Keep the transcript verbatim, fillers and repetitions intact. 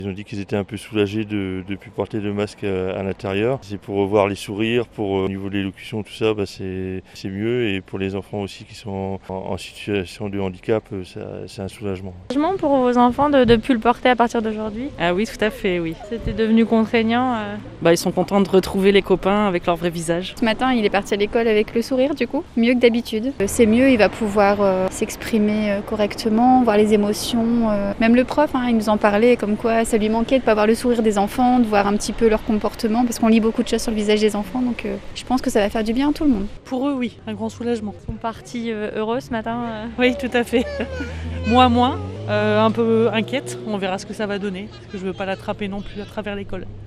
Ils ont dit qu'ils étaient un peu soulagés de ne plus porter de masque à, à l'intérieur. C'est pour revoir les sourires, pour euh, au niveau de l'élocution, tout ça, bah, c'est, c'est mieux. Et pour les enfants aussi qui sont en, en situation de handicap, ça, c'est un soulagement. Soulagement pour vos enfants de ne plus le porter à partir d'aujourd'hui? Ah oui, tout à fait, oui. C'était devenu contraignant euh... bah, Ils sont contents de retrouver les copains avec leur vrai visage. Ce matin, il est parti à l'école avec le sourire, du coup, mieux que d'habitude. C'est mieux, il va pouvoir euh, s'exprimer euh, correctement, voir les émotions. Euh... Même le prof, hein, il nous en parlait, comme quoi ça lui manquait de ne pas voir le sourire des enfants, de voir un petit peu leur comportement, parce qu'on lit beaucoup de choses sur le visage des enfants, donc euh, je pense que ça va faire du bien à tout le monde. Pour eux, oui, un grand soulagement. Ils sont partis euh, heureux ce matin euh... Oui, tout à fait. Moi, moins, euh, un peu inquiète, on verra ce que ça va donner, parce que je ne veux pas l'attraper non plus à travers l'école.